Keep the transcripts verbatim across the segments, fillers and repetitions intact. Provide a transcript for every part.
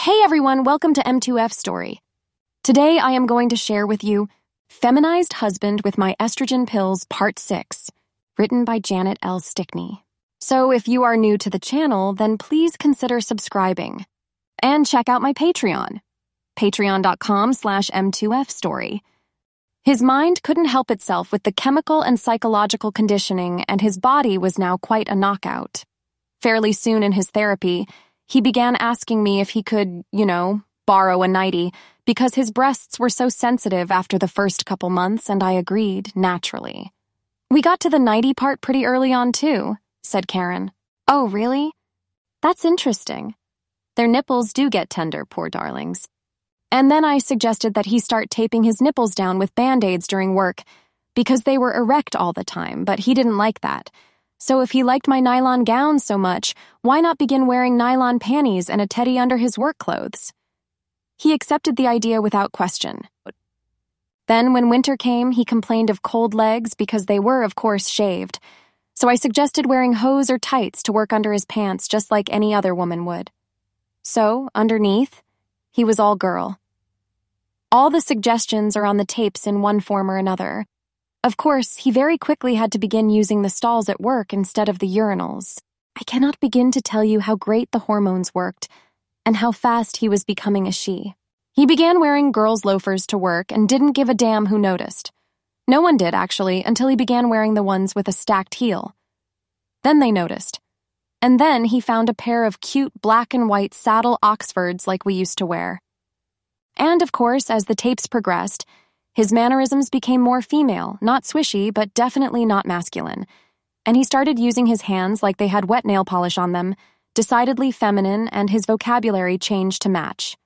Hey everyone, welcome to M two F Story. Today I am going to share with you Feminized Husband with My Estrogen Pills Part six, written by Janet L. Stickney. So if you are new to the channel, then please consider subscribing. And check out my Patreon, patreon.com slash M2F Story. His mind couldn't help itself with the chemical and psychological conditioning, and his body was now quite a knockout. Fairly soon in his therapy, he began asking me if he could, you know, borrow a nightie, because his breasts were so sensitive after the first couple months, and I agreed, naturally. We got to the nightie part pretty early on, too, said Karen. Oh, really? That's interesting. Their nipples do get tender, poor darlings. And then I suggested that he start taping his nipples down with Band-Aids during work, because they were erect all the time, but he didn't like that. So if he liked my nylon gown so much, why not begin wearing nylon panties and a teddy under his work clothes? He accepted the idea without question. Then, when winter came, he complained of cold legs because they were, of course, shaved. So I suggested wearing hose or tights to work under his pants just like any other woman would. So, underneath, he was all girl. All the suggestions are on the tapes in one form or another. Of course, he very quickly had to begin using the stalls at work instead of the urinals. I cannot begin to tell you how great the hormones worked and how fast he was becoming a she. He began wearing girls' loafers to work and didn't give a damn who noticed. No one did, actually, until he began wearing the ones with a stacked heel. Then they noticed. And then he found a pair of cute black and white saddle Oxfords like we used to wear. And, of course, as the tapes progressed, his mannerisms became more female, not swishy, but definitely not masculine. And he started using his hands like they had wet nail polish on them, decidedly feminine, and his vocabulary changed to match.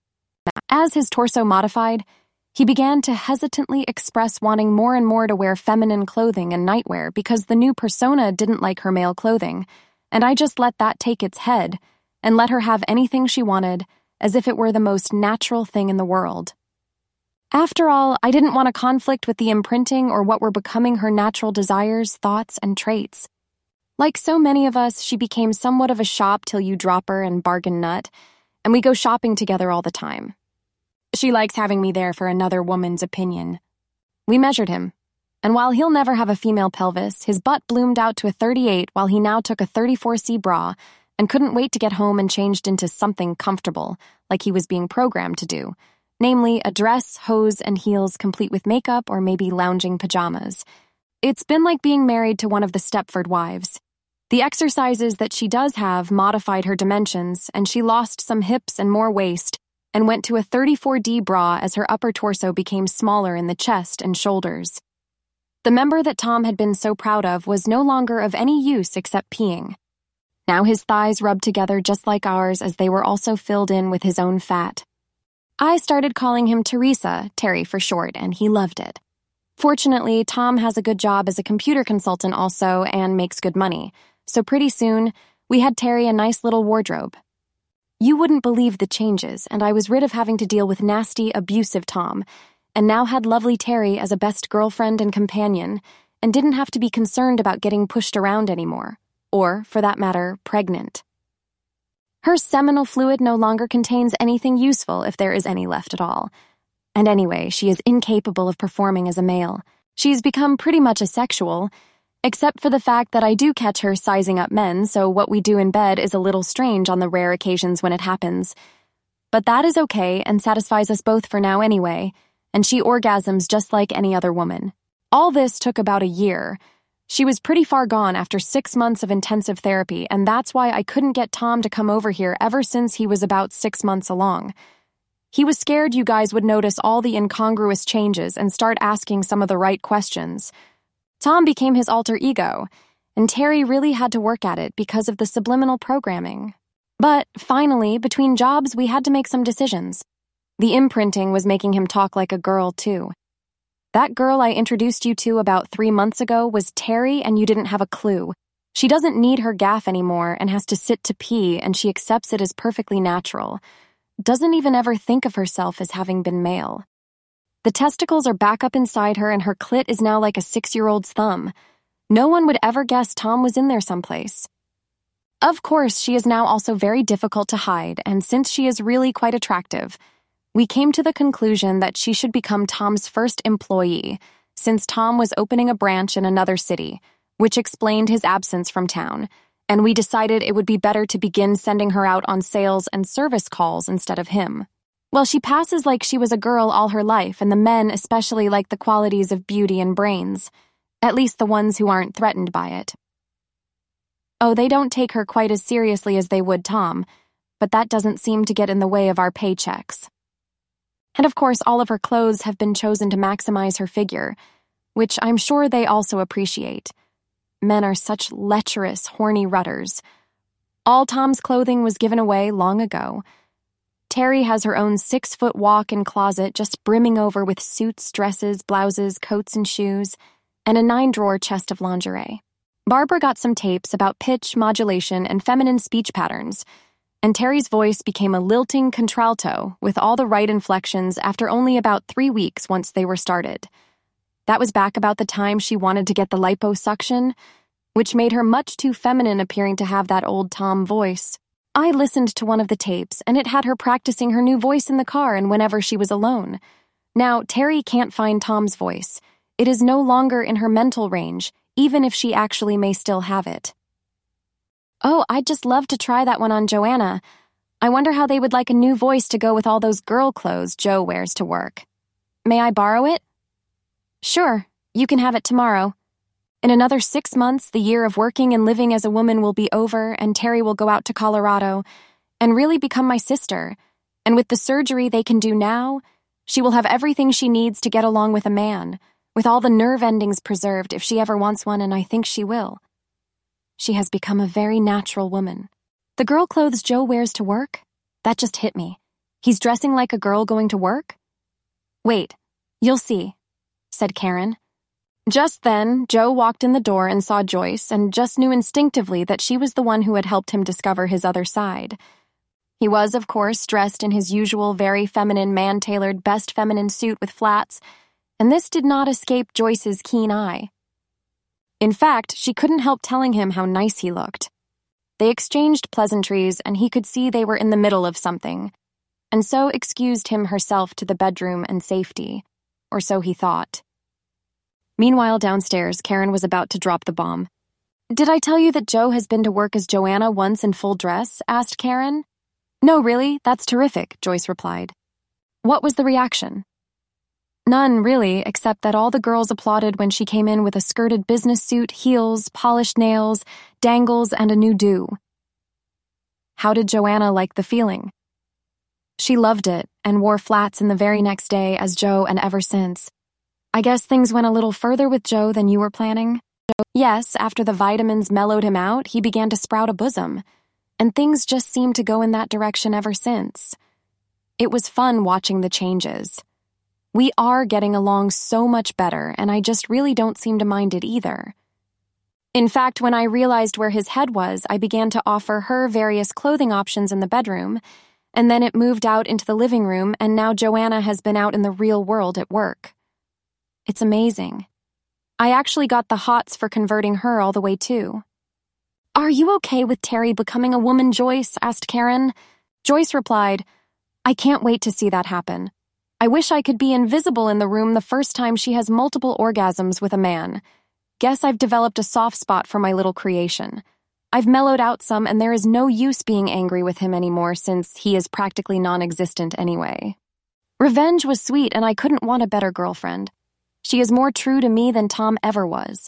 As his torso modified, he began to hesitantly express wanting more and more to wear feminine clothing and nightwear because the new persona didn't like her male clothing, and I just let that take its head and let her have anything she wanted as if it were the most natural thing in the world. After all, I didn't want a conflict with the imprinting or what were becoming her natural desires, thoughts, and traits. Like so many of us, she became somewhat of a shop till you drop her and bargain nut, and we go shopping together all the time. She likes having me there for another woman's opinion. We measured him, and while he'll never have a female pelvis, his butt bloomed out to a thirty-eight while he now took a thirty-four C bra and couldn't wait to get home and changed into something comfortable, like he was being programmed to do. Namely, a dress, hose, and heels complete with makeup or maybe lounging pajamas. It's been like being married to one of the Stepford wives. The exercises that she does have modified her dimensions, and she lost some hips and more waist, and went to a thirty-four D bra as her upper torso became smaller in the chest and shoulders. The member that Tom had been so proud of was no longer of any use except peeing. Now his thighs rubbed together just like ours as they were also filled in with his own fat. I started calling him Teresa, Terry for short, and he loved it. Fortunately, Tom has a good job as a computer consultant also and makes good money, so pretty soon, we had Terry a nice little wardrobe. You wouldn't believe the changes, and I was rid of having to deal with nasty, abusive Tom, and now had lovely Terry as a best girlfriend and companion, and didn't have to be concerned about getting pushed around anymore, or, for that matter, pregnant. Her seminal fluid no longer contains anything useful if there is any left at all. And anyway, she is incapable of performing as a male. She's become pretty much asexual, except for the fact that I do catch her sizing up men, so what we do in bed is a little strange on the rare occasions when it happens. But that is okay and satisfies us both for now anyway, and she orgasms just like any other woman. All this took about a year. She was pretty far gone after six months of intensive therapy, and that's why I couldn't get Tom to come over here ever since he was about six months along. He was scared you guys would notice all the incongruous changes and start asking some of the right questions. Tom became his alter ego, and Terry really had to work at it because of the subliminal programming. But, finally, between jobs, we had to make some decisions. The imprinting was making him talk like a girl, too. That girl I introduced you to about three months ago was Terry, and you didn't have a clue. She doesn't need her gaff anymore and has to sit to pee, and she accepts it as perfectly natural. Doesn't even ever think of herself as having been male. The testicles are back up inside her, and her clit is now like a six-year-old's thumb. No one would ever guess Tom was in there someplace. Of course, she is now also very difficult to hide, and since she is really quite attractive, we came to the conclusion that she should become Tom's first employee, since Tom was opening a branch in another city, which explained his absence from town, and we decided it would be better to begin sending her out on sales and service calls instead of him. Well, she passes like she was a girl all her life, and the men especially like the qualities of beauty and brains, at least the ones who aren't threatened by it. Oh, they don't take her quite as seriously as they would Tom, but that doesn't seem to get in the way of our paychecks. And of course, all of her clothes have been chosen to maximize her figure, which I'm sure they also appreciate. Men are such lecherous, horny rudders. All Tom's clothing was given away long ago. Terry has her own six-foot walk-in closet just brimming over with suits, dresses, blouses, coats, and shoes, and a nine-drawer chest of lingerie. Barbara got some tapes about pitch, modulation, and feminine speech patterns, and Terry's voice became a lilting contralto with all the right inflections after only about three weeks once they were started. That was back about the time she wanted to get the liposuction, which made her much too feminine appearing to have that old Tom voice. I listened to one of the tapes, and it had her practicing her new voice in the car and whenever she was alone. Now, Terry can't find Tom's voice. It is no longer in her mental range, even if she actually may still have it. Oh, I'd just love to try that one on Joanna. I wonder how they would like a new voice to go with all those girl clothes Joe wears to work. May I borrow it? Sure, you can have it tomorrow. In another six months, the year of working and living as a woman will be over, and Terry will go out to Colorado and really become my sister. And with the surgery they can do now, she will have everything she needs to get along with a man, with all the nerve endings preserved if she ever wants one, and I think she will. She has become a very natural woman. The girl clothes Joe wears to work? That just hit me. He's dressing like a girl going to work? Wait, you'll see, said Karen. Just then, Joe walked in the door and saw Joyce and just knew instinctively that she was the one who had helped him discover his other side. He was, of course, dressed in his usual very feminine man-tailored best feminine suit with flats, and this did not escape Joyce's keen eye. In fact, she couldn't help telling him how nice he looked. They exchanged pleasantries, and he could see they were in the middle of something, and so excused him herself to the bedroom and safety, or so he thought. Meanwhile, downstairs, Karen was about to drop the bomb. Did I tell you that Joe has been to work as Joanna once in full dress? Asked Karen. No, really? That's terrific, Joyce replied. What was the reaction? None, really, except that all the girls applauded when she came in with a skirted business suit, heels, polished nails, dangles, and a new do. How did Joanna like the feeling? She loved it and wore flats in the very next day as Joe and ever since. I guess things went a little further with Joe than you were planning. Yes, after the vitamins mellowed him out, he began to sprout a bosom, and things just seemed to go in that direction ever since. It was fun watching the changes. We are getting along so much better, and I just really don't seem to mind it either. In fact, when I realized where his head was, I began to offer her various clothing options in the bedroom, and then it moved out into the living room, and now Joanna has been out in the real world at work. It's amazing. I actually got the hots for converting her all the way too. Are you okay with Terry becoming a woman, Joyce? Asked Karen. Joyce replied, I can't wait to see that happen. I wish I could be invisible in the room the first time she has multiple orgasms with a man. Guess I've developed a soft spot for my little creation. I've mellowed out some, and there is no use being angry with him anymore since he is practically non-existent anyway. Revenge was sweet, and I couldn't want a better girlfriend. She is more true to me than Tom ever was.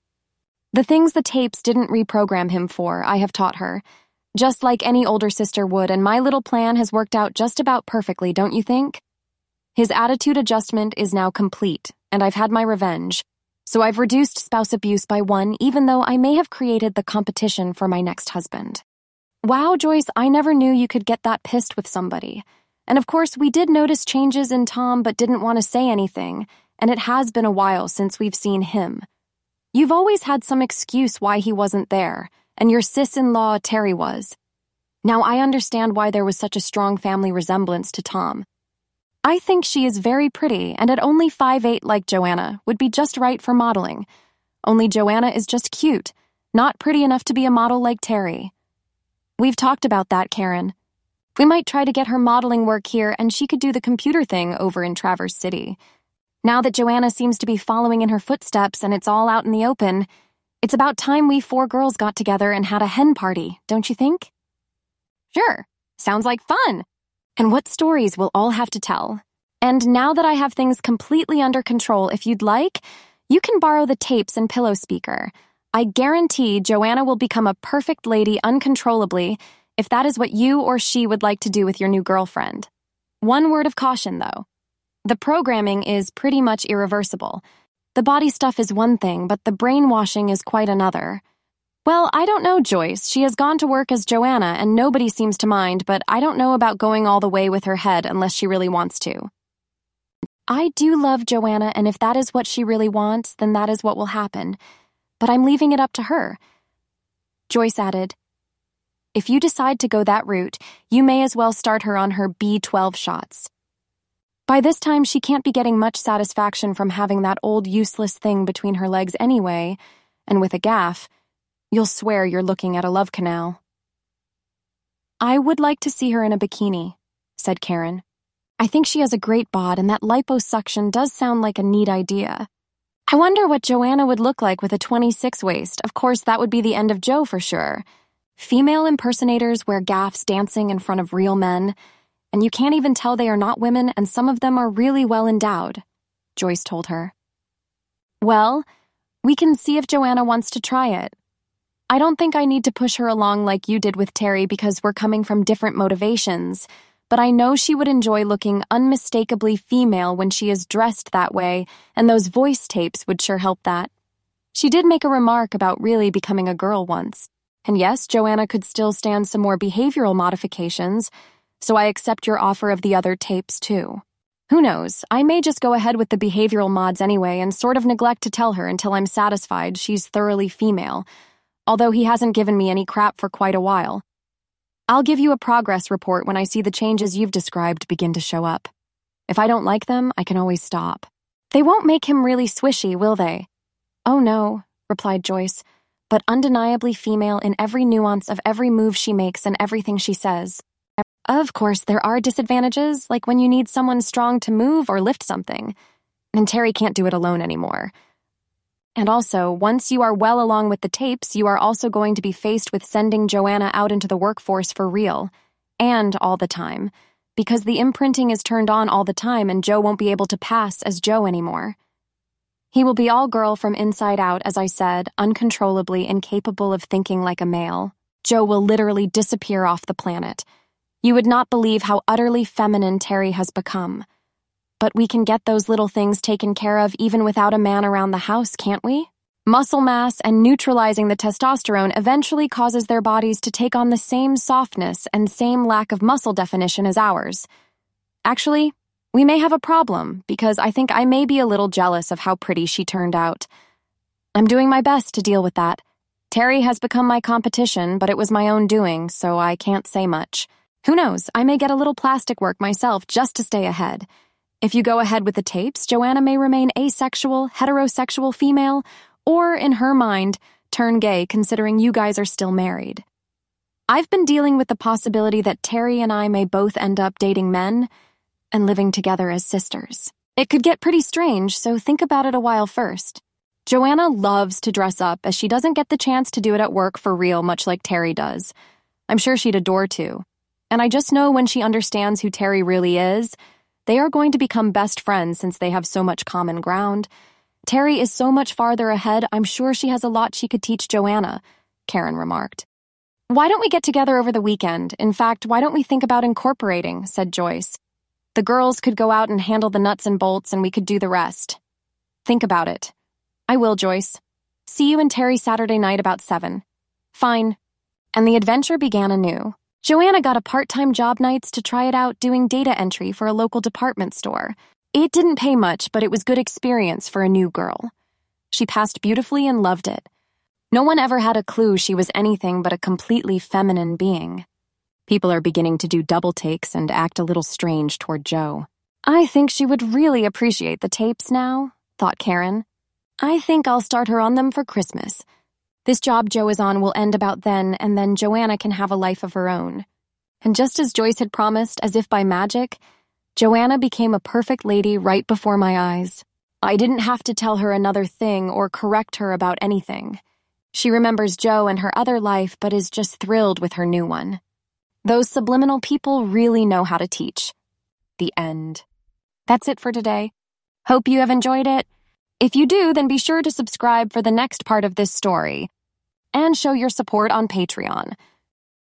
The things the tapes didn't reprogram him for, I have taught her, just like any older sister would, and my little plan has worked out just about perfectly, don't you think? His attitude adjustment is now complete, and I've had my revenge, so I've reduced spouse abuse by one, even though I may have created the competition for my next husband. Wow, Joyce, I never knew you could get that pissed with somebody. And of course, we did notice changes in Tom but didn't want to say anything, and it has been a while since we've seen him. You've always had some excuse why he wasn't there, and your sis-in-law, Terry, was. Now I understand why there was such a strong family resemblance to Tom. I think she is very pretty, and at only five eight like Joanna, would be just right for modeling. Only Joanna is just cute, not pretty enough to be a model like Terry. We've talked about that, Karen. We might try to get her modeling work here and she could do the computer thing over in Traverse City. Now that Joanna seems to be following in her footsteps and it's all out in the open, it's about time we four girls got together and had a hen party, don't you think? Sure, sounds like fun. And what stories we'll all have to tell. And now that I have things completely under control, if you'd like, you can borrow the tapes and pillow speaker. I guarantee Joanna will become a perfect lady uncontrollably if that is what you or she would like to do with your new girlfriend. One word of caution, though. The programming is pretty much irreversible. The body stuff is one thing, but the brainwashing is quite another. Well, I don't know, Joyce. She has gone to work as Joanna, and nobody seems to mind, but I don't know about going all the way with her head unless she really wants to. I do love Joanna, and if that is what she really wants, then that is what will happen. But I'm leaving it up to her. Joyce added, if you decide to go that route, you may as well start her on her B twelve shots. By this time, she can't be getting much satisfaction from having that old useless thing between her legs anyway, and with a gaff, you'll swear you're looking at a love canal. I would like to see her in a bikini, said Karen. I think she has a great bod, and that liposuction does sound like a neat idea. I wonder what Joanna would look like with a twenty-six waist. Of course, that would be the end of Joe for sure. Female impersonators wear gaffs dancing in front of real men, and you can't even tell they are not women, and some of them are really well endowed, Joyce told her. Well, we can see if Joanna wants to try it. I don't think I need to push her along like you did with Terry because we're coming from different motivations, but I know she would enjoy looking unmistakably female when she is dressed that way, and those voice tapes would sure help that. She did make a remark about really becoming a girl once. And yes, Joanna could still stand some more behavioral modifications, so I accept your offer of the other tapes too. Who knows, I may just go ahead with the behavioral mods anyway and sort of neglect to tell her until I'm satisfied she's thoroughly female, although he hasn't given me any crap for quite a while. I'll give you a progress report when I see the changes you've described begin to show up. If I don't like them, I can always stop. They won't make him really swishy, will they? Oh no, replied Joyce, but undeniably female in every nuance of every move she makes and everything she says. Of course, there are disadvantages, like when you need someone strong to move or lift something, and Terry can't do it alone anymore. And also, once you are well along with the tapes, you are also going to be faced with sending Joanna out into the workforce for real, and all the time, because the imprinting is turned on all the time and Joe won't be able to pass as Joe anymore. He will be all girl from inside out, as I said, uncontrollably incapable of thinking like a male. Joe will literally disappear off the planet. You would not believe how utterly feminine Terry has become. But we can get those little things taken care of even without a man around the house, can't we? Muscle mass and neutralizing the testosterone eventually causes their bodies to take on the same softness and same lack of muscle definition as ours. Actually, we may have a problem, because I think I may be a little jealous of how pretty she turned out. I'm doing my best to deal with that. Terry has become my competition, but it was my own doing, so I can't say much. Who knows, I may get a little plastic work myself just to stay ahead. If you go ahead with the tapes, Joanna may remain asexual, heterosexual female, or, in her mind, turn gay considering you guys are still married. I've been dealing with the possibility that Terry and I may both end up dating men and living together as sisters. It could get pretty strange, so think about it a while first. Joanna loves to dress up, as she doesn't get the chance to do it at work for real, much like Terry does. I'm sure she'd adore to. And I just know when she understands who Terry really is, they are going to become best friends since they have so much common ground. Terry is so much farther ahead, I'm sure she has a lot she could teach Joanna, Karen remarked. Why don't we get together over the weekend? In fact, why don't we think about incorporating, said Joyce. The girls could go out and handle the nuts and bolts and we could do the rest. Think about it. I will, Joyce. See you and Terry Saturday night about seven. Fine. And the adventure began anew. Joanna got a part-time job nights to try it out doing data entry for a local department store. It didn't pay much, but it was good experience for a new girl. She passed beautifully and loved it. No one ever had a clue she was anything but a completely feminine being. People are beginning to do double takes and act a little strange toward Joe. I think she would really appreciate the tapes now, thought Karen. I think I'll start her on them for Christmas. This job Joe is on will end about then, and then Joanna can have a life of her own. And just as Joyce had promised, as if by magic, Joanna became a perfect lady right before my eyes. I didn't have to tell her another thing or correct her about anything. She remembers Joe and her other life, but is just thrilled with her new one. Those subliminal people really know how to teach. The end. That's it for today. Hope you have enjoyed it. If you do, then be sure to subscribe for the next part of this story. And show your support on Patreon.